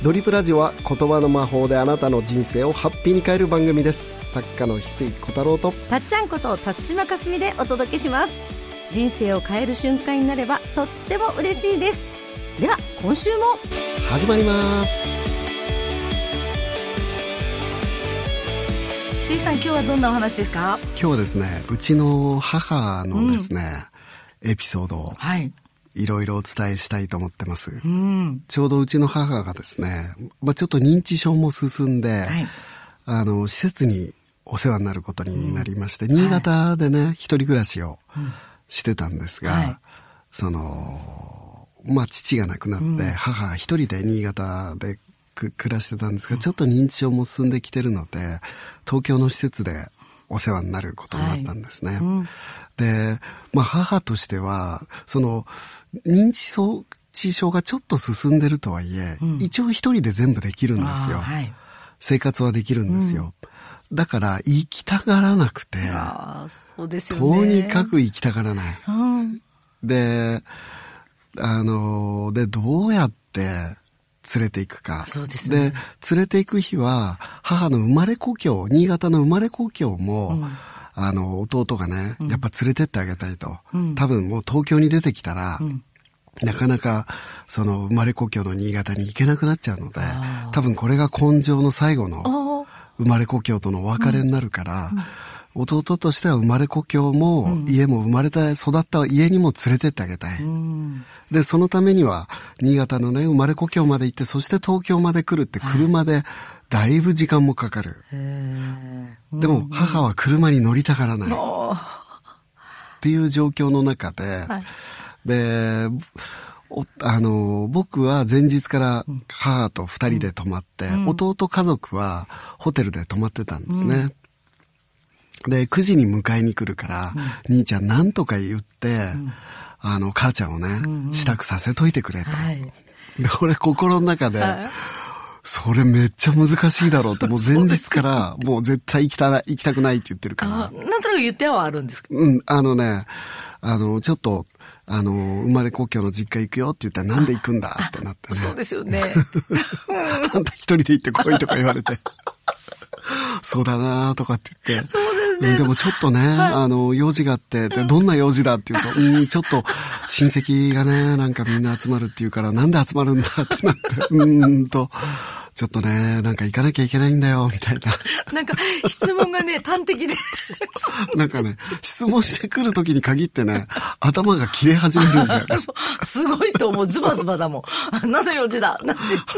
ドリップラジオは言葉の魔法であなたの人生をハッピーに変える番組です。作家の翡翠小太郎とたっちゃんこと辰島かすみでお届けします。人生を変える瞬間になればとっても嬉しいです。では今週も始まります。 翡翠さん、今日はどんなお話ですか？ 今日はですね、うちの母のですね、エピソードをいろいろお伝えしたいと思ってます。ちょうどうちの母がですね、ちょっと認知症も進んで、施設にお世話になることになりまして、新潟でね、一人暮らしをしてたんですが、父が亡くなって、母一人で新潟で暮らしてたんですが、ちょっと認知症も進んできてるので、東京の施設でお世話になることになったんですね。で、母としては、認知症がちょっと進んでるとはいえ、一応一人で全部できるんですよ。生活はできるんですよ。だから行きたがらなくて、 そうですよね、 とにかく行きたがらない。で、どうやって連れて行くか。 そうですね。 で、連れて行く日は、母の生まれ故郷、新潟の生まれ故郷も、弟がね、やっぱ連れてってあげたいと。多分もう東京に出てきたら、なかなか、生まれ故郷の新潟に行けなくなっちゃうので、多分これが今生の最後の生まれ故郷とのお別れになるから、弟としては生まれ故郷も、家も生まれた、育った家にも連れてってあげたい。で、そのためには、新潟のね、生まれ故郷まで行って、そして東京まで来るって車で、だいぶ時間もかかる。でも、母は車に乗りたがらない。っていう状況の中で、で、僕は前日から母と二人で泊まって、弟家族はホテルで泊まってたんですね。で、9時に迎えに来るから、兄ちゃんなんとか言って、母ちゃんをね、支度させといてくれと。で、俺心の中で、それめっちゃ難しいだろうって、もう前日から、もう絶対行きたくないって言ってるから。 なんとなく言ってはあるんですか？ ちょっと、生まれ故郷の実家行くよって言ったらなんで行くんだってなってね。 そうですよね。 あんた一人で行ってこいとか言われて。そうだなとかって言って。そうですね。でもちょっとね、用事があって、で、どんな用事だって言うと、ちょっと親戚がね、なんかみんな集まるって言うから、なんで集まるんだってなって、ちょっとね、なんか行かなきゃいけないんだよ、みたいな。 なんか、質問がね、端的で。 なんかね、質問してくるときに限ってね、頭が切れ始めるんだよね。 すごいと思う、ズバズバだもん。何の用事だ。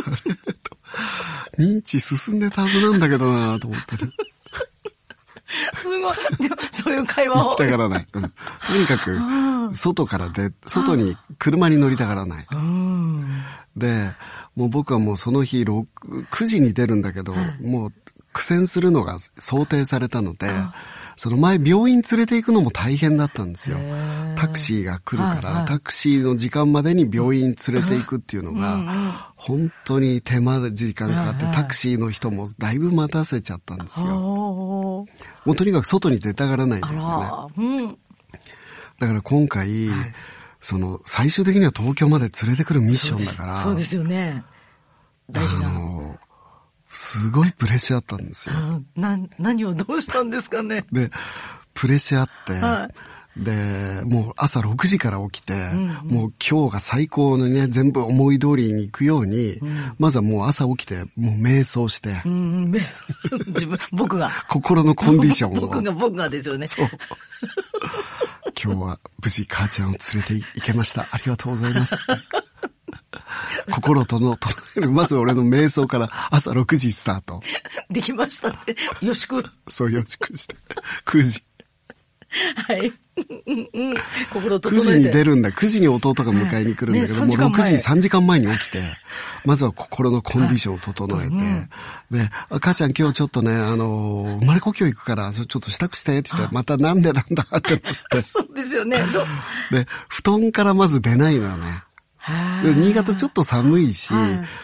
認知進んでたはずなんだけどなと思ってね。 すごい。でも、そういう会話を。 行きたがらない。とにかく、外に車に乗りたがらない。で、もう僕はもうその日9時に出るんだけど、もう苦戦するのが想定されたので、その前病院連れて行くのも大変だったんですよ。タクシーが来るから、タクシーの時間までに病院連れて行くっていうのが、本当に手間時間かかって、タクシーの人もだいぶ待たせちゃったんですよ。もうとにかく外に出たがらないんだよね。だから今回、最終的には東京まで連れてくるミッションだから。 そうですよね。大事な。 すごいプレッシャーあったんですよ。 何をどうしたんですかね。 で、プレッシャーあって、で、もう朝6時から起きて、もう今日が最高のね、全部思い通りに行くように、まずはもう朝起きて、もう瞑想して。 僕が。 心のコンディションを。 僕がですよね。そう。 今日は無事母ちゃんを連れて行けました。ありがとうございます。心を整える。まず俺の瞑想から朝6時スタート。 できましたって。よしく。 そう、よしくして。9時。 はい。心を整えて。 9時に出るんだ。9時に弟が迎えに来るんだけど、もう6時3時間前に起きて、まずは心のコンディションを整えて、で、母ちゃん今日ちょっとね、生まれ故郷行くから、ちょっと支度してって言って、またなんでなんだってなって。 そうですよね。 で、布団からまず出ないのよね。で新潟ちょっと寒いし、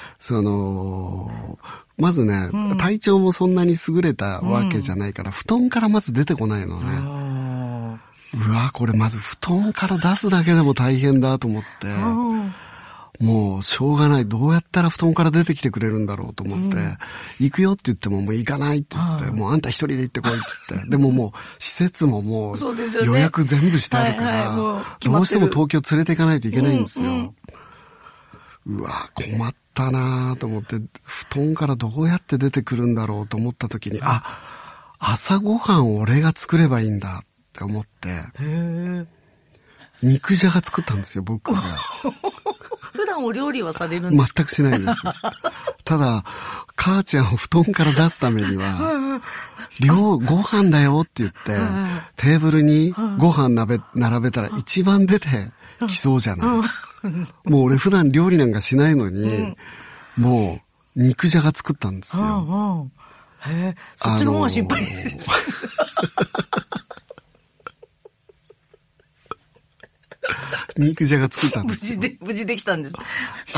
まずね、体調もそんなに優れたわけじゃないから、布団からまず出てこないのね。うわ、これまず布団から出すだけでも大変だと思って、 もうしょうがない。どうやったら布団から出てきてくれるんだろうと思って、行くよって言ってももう行かないって言って、もうあんた一人で行ってこいって言って。でももう施設ももう予約全部してあるから、どうしても東京連れて行かないといけないんですよ。うわ、困ったなぁと思って、布団からどうやって出てくるんだろうと思った時に、朝ごはん俺が作ればいいんだって思って、肉じゃが作ったんですよ、僕が。 普段お料理はされるんですか？ 全くしないです。ただ、母ちゃんを布団から出すためには、ご飯だよって言って、テーブルにご飯並べたら一番出てきそうじゃない。もう俺普段料理なんかしないのに、もう肉じゃが作ったんですよ。 そっちの方が心配です。 肉じゃが作ったんですよ。 無事できたんです。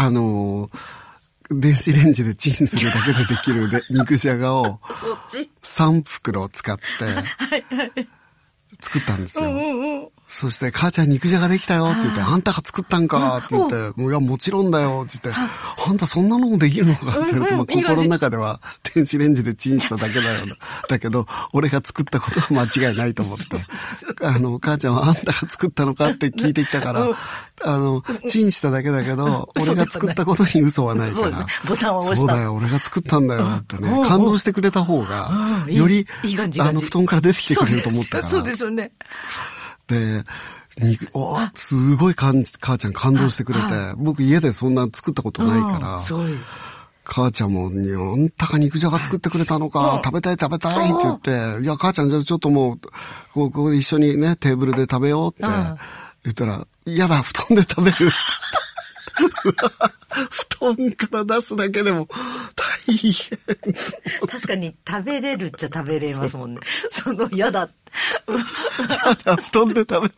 電子レンジでチンするだけでできる肉じゃがを3袋使って作ったんですよ。そして母ちゃん肉じゃができたよって言って、あんたが作ったんかって言って、いやもちろんだよって言って、あんたそんなのもできるのかって言うと、心の中では電子レンジでチンしただけだよ。だけど、俺が作ったことは間違いないと思って、母ちゃんはあんたが作ったのかって聞いてきたから、チンしただけだけど、俺が作ったことに嘘はないから、 ボタンを押した。 そうだよ、俺が作ったんだよってね、感動してくれた方が、より、布団から出てきてくれると思ったから。 そうですよね。 で、すごい母ちゃん感動してくれて、僕家でそんな作ったことないから、母ちゃんも、あんたが肉じゃが作ってくれたのか、食べたいって言って、いや、母ちゃんじゃあちょっともう、ここで一緒にね、テーブルで食べようって言ったら、嫌だ、布団で食べるって言って。布団から出すだけでも大変。 確かに食べれるっちゃ食べれますもんね。嫌だ。 布団で食べるって言って。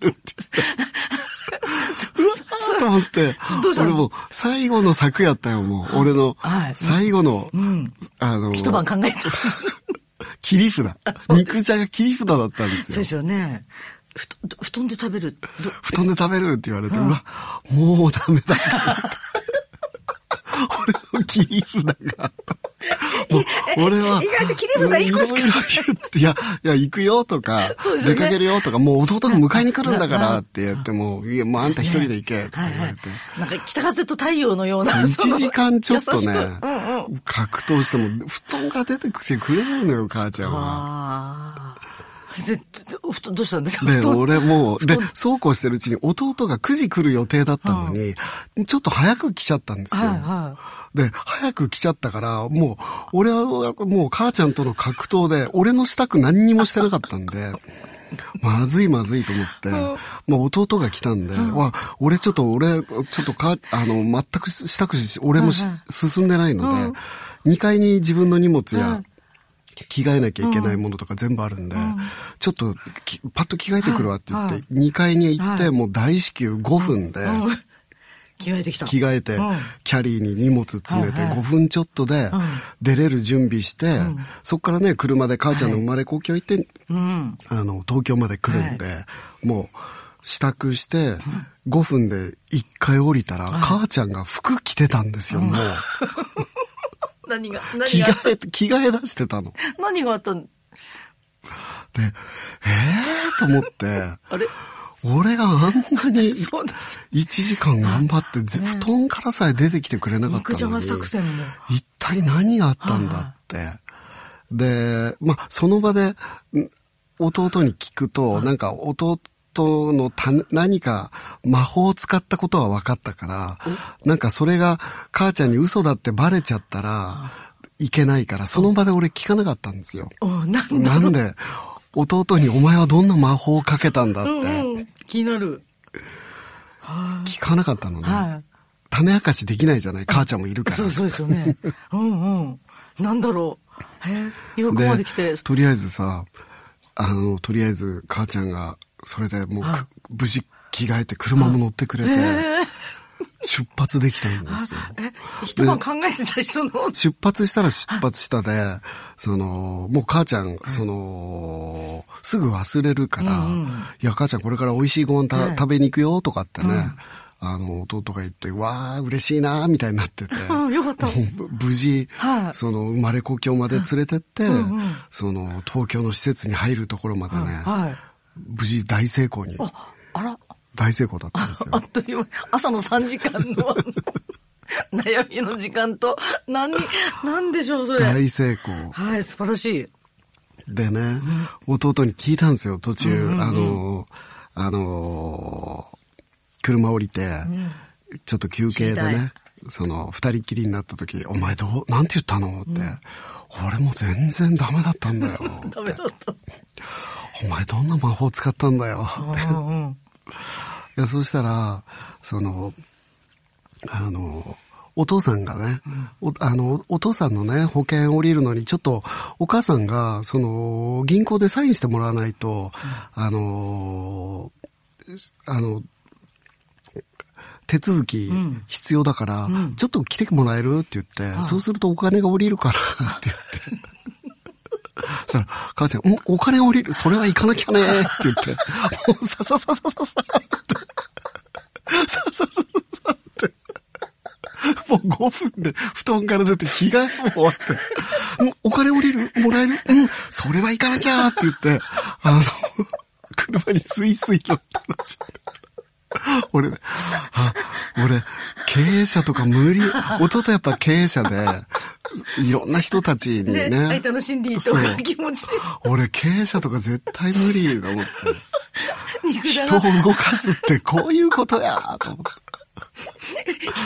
うわーと思って。俺も最後の策やったよ、もう。俺の最後の、 一晩考えた。 切り札。肉じゃが切り札だったんですよ。 そうですよね。布団で食べる。 布団で食べるって言われて、うわ、もうダメだと思って。俺の切り札が。俺は。 意外と切り札1個しかない。 いや、行くよとか、出かけるよとか、もう弟が迎えに来るんだからって言っても、いや、もうあんた一人で行けって言われて。 なんか北風と太陽のような。 1時間ちょっとね、格闘しても、布団から出てきてくれないのよ、母ちゃんは。 どうしたんですか？ で、俺も、そうこうしてるうちに弟が9時来る予定だったのに、ちょっと早く来ちゃったんですよ。で、早く来ちゃったから、もう、俺はもう母ちゃんとの格闘で、俺の支度何にもしてなかったんで、まずいと思って、弟が来たんで、俺ちょっと全く支度し、俺も進んでないので、2階に自分の荷物や、着替えなきゃいけないものとか全部あるんで、ちょっとパッと着替えてくるわって言って、2階に行って、もう大至急5分で、 着替えてきた。 着替えて、キャリーに荷物詰めて、5分ちょっとで出れる準備して、そっからね、車で母ちゃんの生まれ故郷行って、東京まで来るんで、もう、支度して、5分で1回降りたら、母ちゃんが服着てたんですよ、もう。 何が着替え出してたの。 何があったの？で、 と思って、俺があんなに1時間頑張って、布団からさえ出てきてくれなかったのに、一体何があったんだって。で、その場で弟に聞くと、なんか弟の何か魔法を使ったことは分かったから、なんかそれが母ちゃんに嘘だってバレちゃったらいけないから、その場で俺聞かなかったんですよ。なんで弟にお前はどんな魔法をかけたんだって。 気になる。 聞かなかったのね。種明かしできないじゃない、母ちゃんもいるから。 そうですよね。なんだろう。今ここまで来て。 とりあえずさ、とりあえず母ちゃんが、それでもう無事着替えて車も乗ってくれて、出発できたんですよ。 一晩考えてた人の出発したら出発したで、もう母ちゃん、すぐ忘れるから、いや母ちゃんこれから美味しいご飯食べに行くよとかってね、 弟が言って、わー、嬉しいなー、みたいになってて。 よかった。 無事、生まれ故郷まで連れてって、東京の施設に入るところまでね、無事大成功に。 あら。 大成功だったんですよ。 あっという間に、朝の3時間の悩みの時間と、なんでしょう、それ。 大成功。 はい、素晴らしい。 でね、弟に聞いたんですよ、途中。車降りて、ちょっと休憩でね、二人きりになった時、お前なんて言ったのって、俺も全然ダメだったんだよ。 ダメだった。 お前どんな魔法使ったんだよって。いや、そしたら、お父さんがね、お父さんのね、保険降りるのに、ちょっと、お母さんが、銀行でサインしてもらわないと、手続き必要だから、ちょっと来てもらえるって言って、そうするとお金が降りるからって言って。そしたら、母ちゃん、お金降りる、それは行かなきゃねって言って、もうさって、もう5分で布団から出て着替えも終わって、お金降りるもらえるそれは行かなきゃって言って、車にスイスイ乗ったらしい。俺、経営者とか無理。弟やっぱ経営者で、いろんな人たちにね。 相手の心理とか気持ち。 俺経営者とか絶対無理と思って。人を動かすってこういうことやと思って。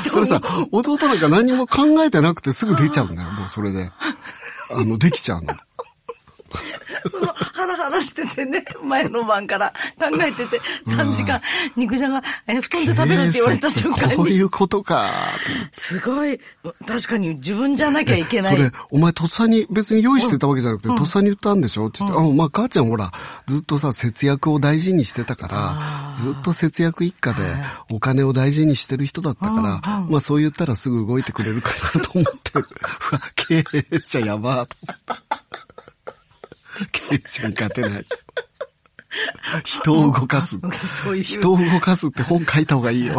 それさ、弟なんか何も考えてなくてすぐ出ちゃうんだよ、もうそれで。できちゃうの。 ハラハラしててね、前の晩から考えてて、3時間、肉じゃが、布団で食べるって言われた瞬間に。 こういうことか。 すごい、確かに自分じゃなきゃいけない。 それ、お前とっさに別に用意してたわけじゃなくて、とっさに言ったんでしょって言って、まあ母ちゃんほら、ずっとさ、節約を大事にしてたから、ずっと節約一家でお金を大事にしてる人だったから、まあそう言ったらすぐ動いてくれるかなと思って、経営者やばーと思った。経営者に勝てない。人を動かす。人を動かすって本書いた方がいいよ。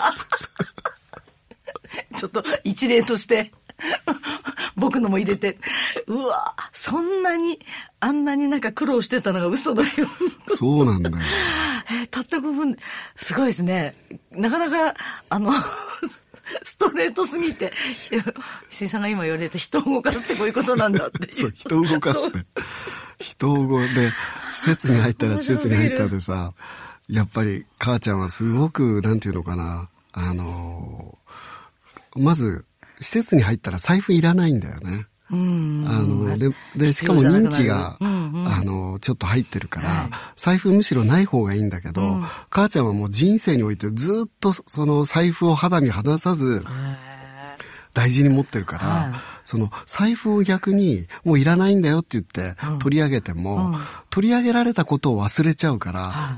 ちょっと一例として、僕のも入れて、うわ、そんなに、あんなになんか苦労してたのが嘘のように。 そうなんだよ。 たった5分、すごいですね。なかなか、ストレートすぎて、石井さんが今言われて人を動かすってこういうことなんだっていう。 そう、人を動かすって。人をで、施設に入ったら施設に入ったでさ、やっぱり母ちゃんはすごく、なんていうのかな、まず、施設に入ったら財布いらないんだよね。で、しかも認知が、ちょっと入ってるから、財布むしろない方がいいんだけど、母ちゃんはもう人生においてずっとその財布を肌身離さず、大事に持ってるから、その財布を逆にもういらないんだよって言って取り上げても、取り上げられたことを忘れちゃうから、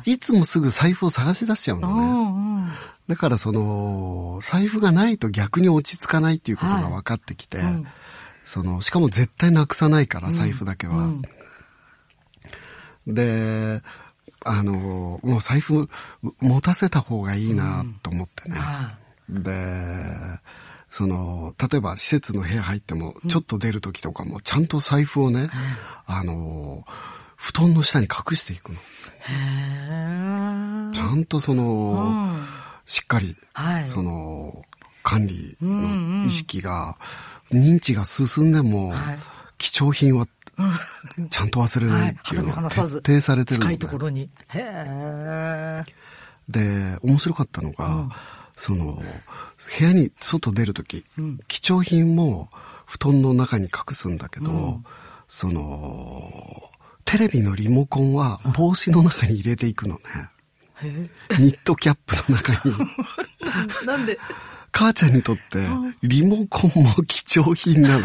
いつもすぐ財布を探し出しちゃうのね。だからその、財布がないと逆に落ち着かないっていうことが分かってきて、しかも絶対なくさないから、財布だけは。で、もう財布持たせた方がいいなと思ってね。で、例えば施設の部屋入っても、ちょっと出るときとかも、ちゃんと財布をね、布団の下に隠していくの。ちゃんとしっかり、管理の意識が、認知が進んでも、貴重品は、ちゃんと忘れないっていうのが徹底されてるので。 近いところに。 で、面白かったのが、部屋に外出るとき、貴重品も布団の中に隠すんだけど、テレビのリモコンは帽子の中に入れていくのね。ニットキャップの中に。 なんで母ちゃんにとって、リモコンも貴重品なのよ。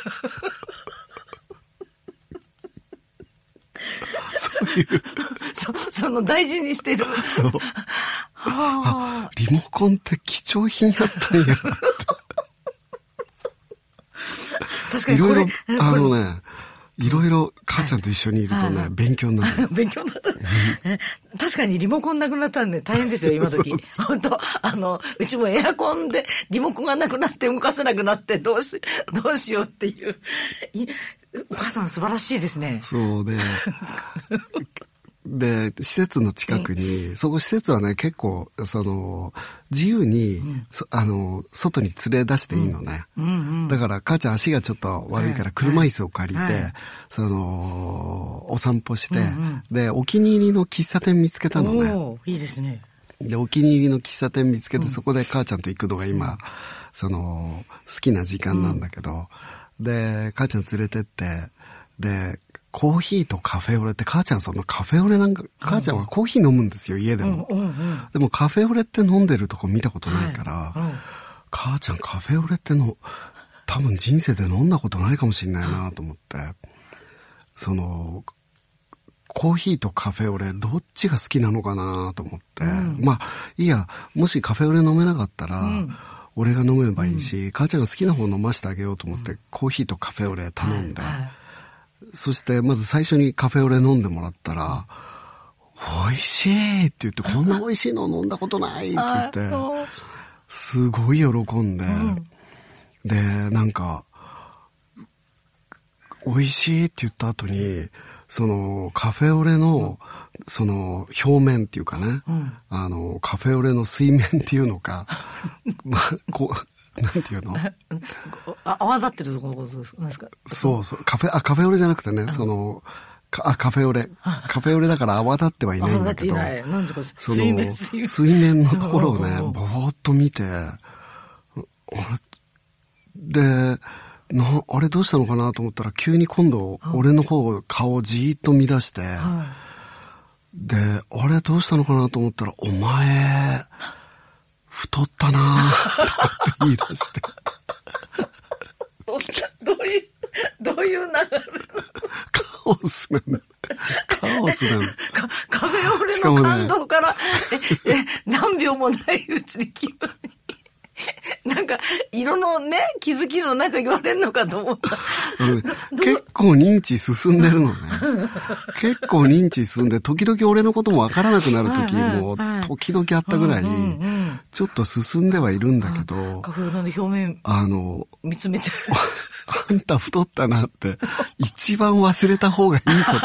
そういう。 その大事にしてる。 そう。リモコンって貴重品やったんやって。 確かにいろいろ、 いろいろ母ちゃんと一緒にいるとね、勉強になる。 勉強になる。確かにリモコンなくなったんで大変ですよ、今時。本当うちもエアコンでリモコンがなくなって動かせなくなってどうしようっていう。お母さん素晴らしいですね。 そうで。で、施設の近くに、そこ施設はね、結構、自由に、外に連れ出していいのね。だから、母ちゃん足がちょっと悪いから、車椅子を借りて、お散歩して、で、お気に入りの喫茶店見つけたのね。 いいですね。 で、お気に入りの喫茶店見つけて、そこで母ちゃんと行くのが今、好きな時間なんだけど、で、母ちゃん連れてって、で、コーヒーとカフェオレって母ちゃんカフェオレなんか、母ちゃんはコーヒー飲むんですよ、家でも。でもカフェオレって飲んでるとこ見たことないから、母ちゃんカフェオレって多分人生で飲んだことないかもしれないなと思って、コーヒーとカフェオレどっちが好きなのかなと思って、まあ、いいや、もしカフェオレ飲めなかったら、俺が飲めばいいし、母ちゃんが好きな方飲ませてあげようと思って、コーヒーとカフェオレ頼んで、そしてまず最初にカフェオレ飲んでもらったら、美味しいって言って、こんな美味しいの飲んだことないって言って、すごい喜んで、で、なんか、美味しいって言った後に、カフェオレの、表面っていうかね、カフェオレの水面っていうのか、まあ、なんていうの泡立ってるところですか？ そうそう。カフェオレじゃなくてね、カフェオレ。カフェオレだから泡立ってはいないんだけど、 なんですか？ 水面のところをね、ぼーっと見て、で、あれどうしたのかなと思ったら、急に今度、俺の顔をじーっと見出して、で、あれどうしたのかなと思ったら、お前、太ったなぁ、とかって言い出して。 どういう流れ？ カオスなの。カオスなの。 カフェオレの感動から、何秒もないうちに気分に。なんか、色のね、気づきのなんか言われんのかと思った。 結構認知進んでるのね。結構認知進んで、時々俺のこともわからなくなる時も、時々あったぐらい、ちょっと進んではいるんだけど、 カフェオレの表面、見つめて。 あんた太ったなって、一番忘れた方がいい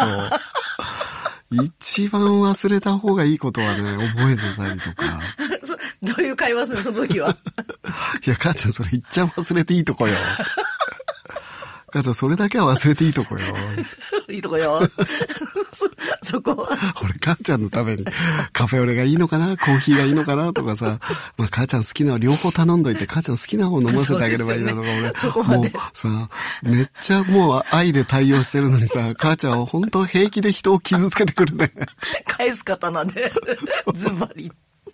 ことはね、覚えてたりとか。 どういう会話するその時は。 いや、母ちゃんそれいっちゃん忘れていいとこよ。母ちゃんそれだけは忘れていいとこよ。 いいとこよ。そこは。 俺母ちゃんのためにカフェオレがいいのかな、コーヒーがいいのかなとかさ、まあ母ちゃん好きな両方頼んどいて、母ちゃん好きな方飲ませてあげればいいなとか、俺、もうさ、めっちゃもう愛で対応してるのにさ、母ちゃんは本当平気で人を傷つけてくるね。 返す刀で、ズバリ。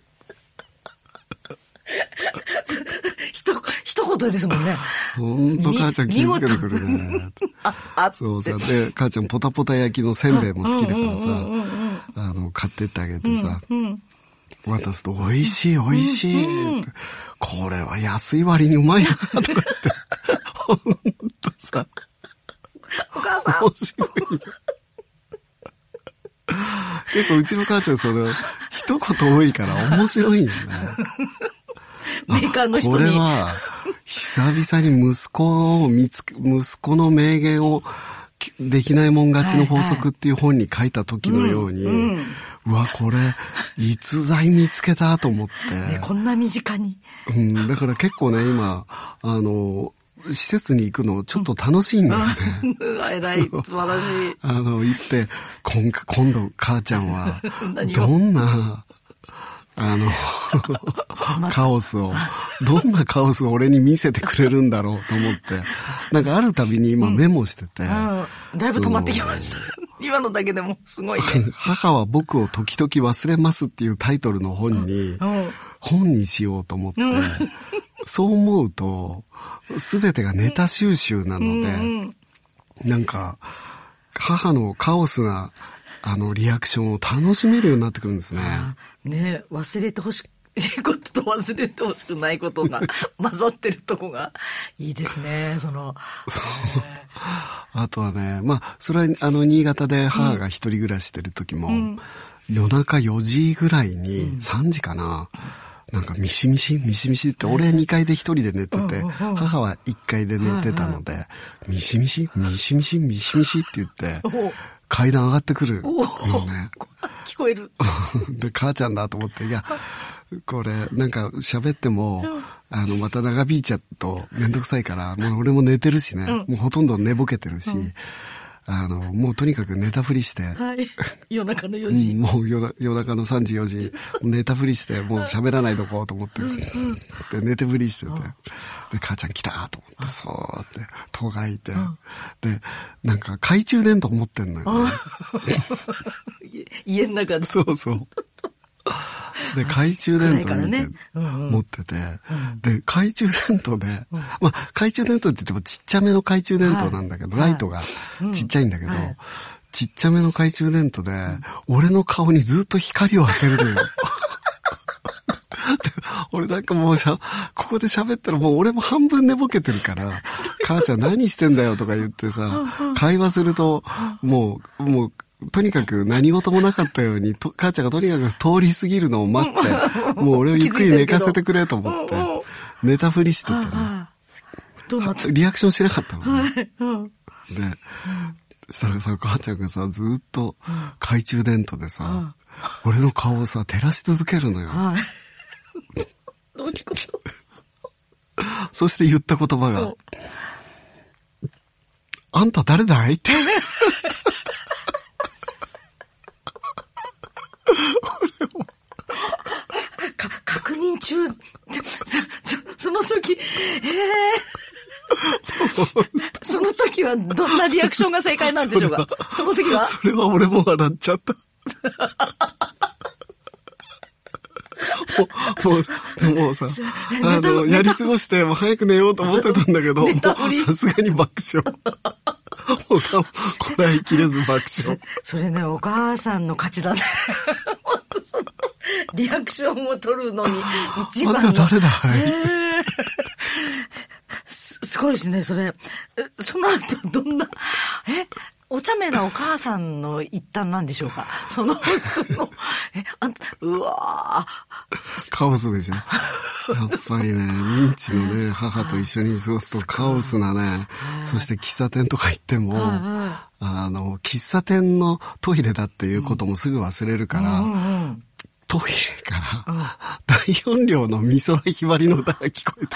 一言ですもんね。 ほんと母ちゃん傷つけてくるね。そうさ、で、母ちゃんポタポタ焼きのせんべいも好きだからさ、買ってってあげてさ、渡すと美味しい美味しい、これは安い割にうまいなとか言って、ほんとさ、 お母さん面白いよ。結構うちの母ちゃん一言多いから面白いんだね。 メーカーの人に。 これは、久々に息子の名言を、できないもん勝ちの法則っていう本に書いた時のように、うわ、これ、逸材見つけたと思って。 こんな身近に。 だから結構ね、今、施設に行くのちょっと楽しいんだよね。 偉い、素晴らしい。 行って、今度母ちゃんは、どんな、どんなカオスを俺に見せてくれるんだろうと思って、なんかあるたびに今メモしてて。 だいぶ止まってきました。今のだけでもすごいね。 母は僕を時々忘れますっていうタイトルの本にしようと思って、そう思うと、すべてがネタ収集なので、なんか、母のカオスな、リアクションを楽しめるようになってくるんですね。 ね、忘れてほしいいことと忘れてほしくないことが混ざってるとこがいいですね、 あとはね、まあ、それは新潟で母が一人暮らししてる時も、夜中4時ぐらいに、3時かな、なんかミシミシって俺2階で一人で寝てて、母は1階で寝てたので、ミシミシって言って、階段上がってくるのね。 聞こえる。 で、母ちゃんだと思って、いや、これ、なんか喋っても、また長引いちゃうとめんどくさいから、もう俺も寝てるしね、もうほとんど寝ぼけてるし、もうとにかく寝たふりして、 はい、夜中の4時。 もう夜中の3時4時、寝たふりして、もう喋らないとこうと思って、で、寝てふりしてて、で、母ちゃん来たと思って、そうって、戸が開いて、で、なんか懐中電灯持ってんのよ、ね。 家の中で。 そうそう。で、懐中電灯持ってて、で、懐中電灯で、まあ、懐中電灯って言ってもちっちゃめの懐中電灯なんだけど、ライトがちっちゃいんだけど、ちっちゃめの懐中電灯で、俺の顔にずっと光を当てるのよ。俺なんかもうここで喋ったらもう俺も半分寝ぼけてるから、母ちゃん何してんだよとか言ってさ、会話すると、もう、とにかく何事もなかったように、母ちゃんがとにかく通り過ぎるのを待って、もう俺をゆっくり寝かせてくれと思って、寝たふりしててね。 どうなった？ リアクションしなかったのね。で、そしたらさ、母ちゃんがさ、ずっと懐中電灯でさ、俺の顔をさ、照らし続けるのよ。 どういうこと？ そして言った言葉が、あんた誰だいって。 確認中、その時、その時はどんなリアクションが正解なんでしょうか？その時はそれは俺も笑っちゃった。もうさ、やり過ごして、もう早く寝ようと思ってたんだけど、さすがに爆笑。こらえきれず爆笑。 それね、お母さんの勝ちだね。本当そのリアクションを取るのに一番の。 あんた誰だい？ すごいですね、それ。その後どんな、お茶目なお母さんの一端なんでしょうか？あんた、うわぁ。カオスでしょ。やっぱりね、認知のね、母と一緒に過ごすとカオスなね、そして喫茶店とか行っても、喫茶店のトイレだっていうこともすぐ忘れるから、トイレから大音量の美空ひばりの歌が聞こえた。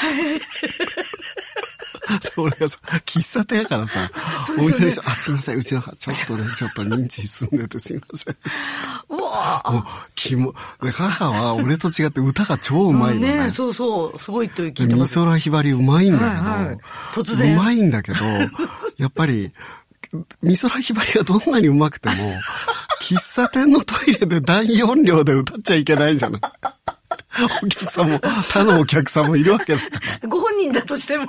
俺がさ、喫茶店やからさ、お店の人、すいません、うちの母、ちょっと認知住んでてすいません。 うわで、母は俺と違って歌が超うまいのね。 そうそう、すごいと聞いてます。 美空ひばりうまいんだけど、突然。うまいんだけど、やっぱり、美空ひばりがどんなにうまくても、喫茶店のトイレで大音量で歌っちゃいけないじゃない。お客さんも、他のお客さんもいるわけだから。 ご本人だとしても。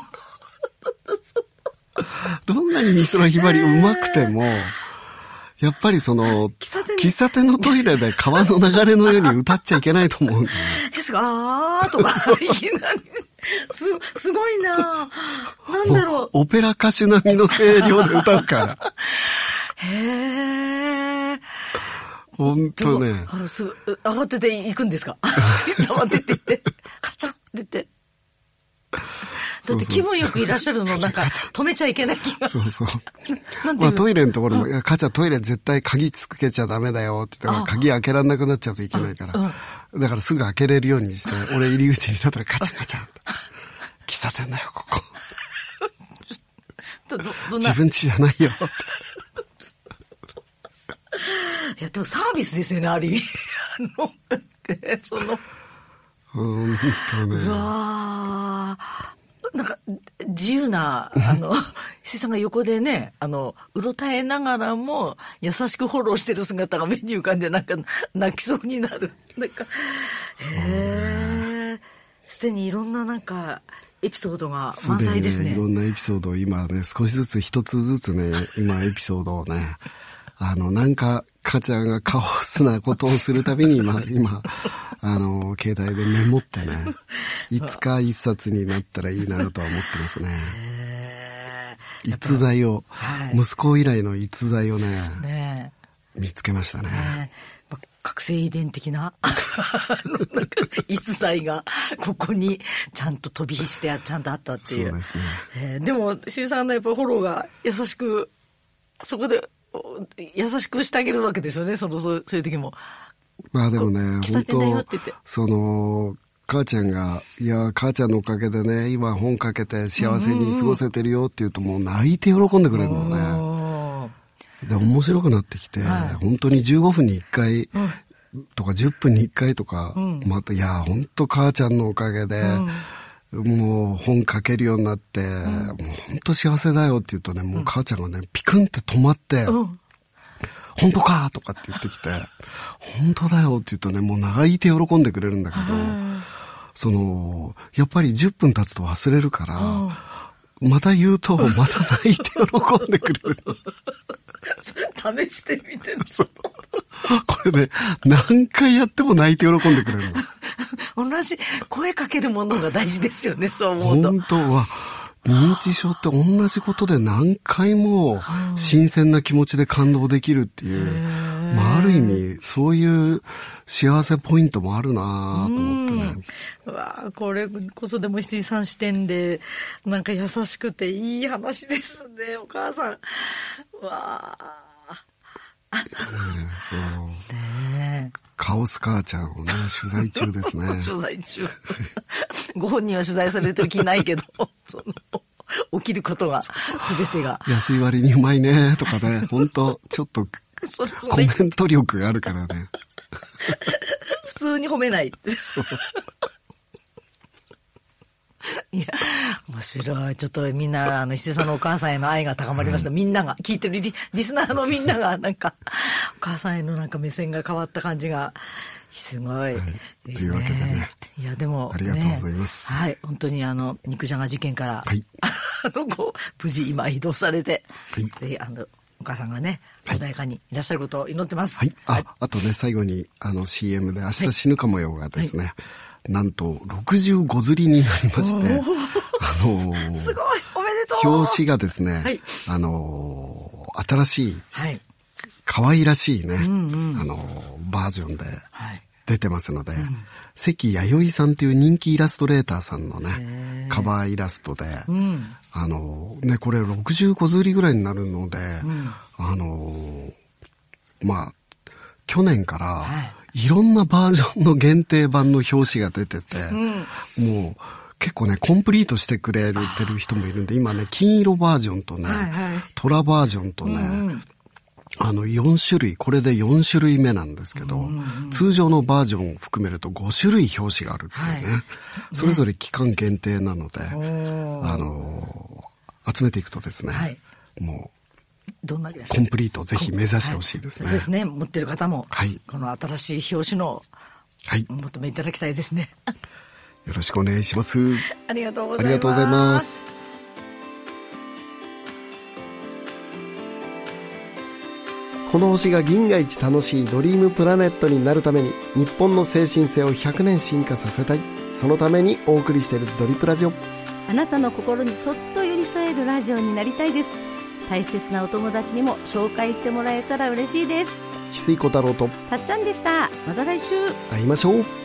どんなに美空ひばりうまくても、やっぱりその、喫茶店のトイレで川の流れのように歌っちゃいけないと思うんだよね。 とか、いきなり。すごいなぁ。なんだろう。 オペラ歌手並みの声量で歌うから。ほんとね。 慌てて行くんですか？慌てて行って、カチャって言って。だって気分よくいらっしゃるのなんか止めちゃいけない気が。 そうそう。まあトイレのところも、母ちゃんトイレ絶対鍵つけちゃダメだよって言ったら鍵開けらんなくなっちゃうといけないから。だからすぐ開けれるようにして、俺入り口に立ったらカチャカチャ。喫茶店だよ、ここ。自分家じゃないよ。 いや、でもサービスですよね、ある意味。 ほんとね。 うわー。なんか、自由な、伊勢さんが横でね、うろたえながらも、優しくフォローしてる姿が目に浮かんで、なんか、泣きそうになる。なんか、すでにいろんななんか、エピソードが満載ですね。 いろんなエピソードを今ね、少しずつ一つずつね、今エピソードをね、 なんか、母ちゃんがカオスなことをするたびに、今、携帯でメモってね、いつか一冊になったらいいなとは思ってますね。逸材を、息子以来の逸材をね、見つけましたね。 覚醒遺伝的な逸材がここにちゃんと飛び火してちゃんとあったっていう。 そうですね。 でも、しりさんのやっぱりフォローが優しく、そこで優しくしてあげるわけですよね、そういう時も。 まあでもね、本当母ちゃんが、いや、母ちゃんのおかげでね、今本かけて幸せに過ごせてるよって言うともう泣いて喜んでくれるのね。で、面白くなってきて、本当に15分に1回とか10分に1回とか、また、いや、本当母ちゃんのおかげで、もう本書けるようになって、もう本当幸せだよって言うとね、もう母ちゃんがね、ピクンって止まって、本当かとかって言ってきて、本当だよって言うとね、もう泣いて喜んでくれるんだけど、やっぱり10分経つと忘れるから、また言うと、また泣いて喜んでくれる。 試してみてる。 これね、何回やっても泣いて喜んでくれるの。同じ声かけるものが大事ですよね、そう思うと。 本当は、認知症って同じことで何回も新鮮な気持ちで感動できるっていう、まあある意味そういう幸せポイントもあるなと思ってね。 うわこれこそでも石井さん視点でなんか優しくていい話ですね、お母さん。わそう。ね、カオス母ちゃんをね、取材中ですね。 取材中。ご本人は取材されてる気ないけど、起きることが、すべてが。 安い割にうまいね、とかね、本当ちょっと、コメント力があるからね。 普通に褒めないって。そういや、面白い。ちょっとみんな、石井さんのお母さんへの愛が高まりました。みんなが、聞いてるリスナーのみんなが、なんか、お母さんへのなんか目線が変わった感じが、すごい。 というわけでね。 いや、でも、 ありがとうございます。 はい。本当に肉じゃが事件から、無事今移動されて、で、お母さんがね、穏やかにいらっしゃることを祈ってます。 はい。あとね、最後に、CM で明日死ぬかもよがですね、なんと65釣りになりまして、 すごいおめでとう。 表紙がですね、新しい、可愛らしいね、バージョンで出てますので、関弥生さんという人気イラストレーターさんのね、カバーイラストで、ね、これ65釣りぐらいになるので、まあ、去年から、いろんなバージョンの限定版の表紙が出てて、もう結構ね、コンプリートしてくれてる人もいるんで、今ね、金色バージョンとね、虎バージョンとね、4種類、これで4種類目なんですけど、通常のバージョンを含めると5種類表紙があるっていうね、それぞれ期間限定なので、集めていくとですね、もう、 どんなですかコンプリートをぜひ目指してほしいですね。 そうですね。持ってる方も、この新しい表紙の、お求めいただきたいですね。 よろしくお願いします。 ありがとうございます。 ありがとうございます。 この星が銀河一楽しいドリームプラネットになるために、日本の精神性を100年進化させたい。そのためにお送りしているドリプラジオ。 あなたの心にそっと寄り添えるラジオになりたいです。大切なお友達にも紹介してもらえたら嬉しいです。 翡翠小太郎とたっちゃんでした。また来週会いましょう。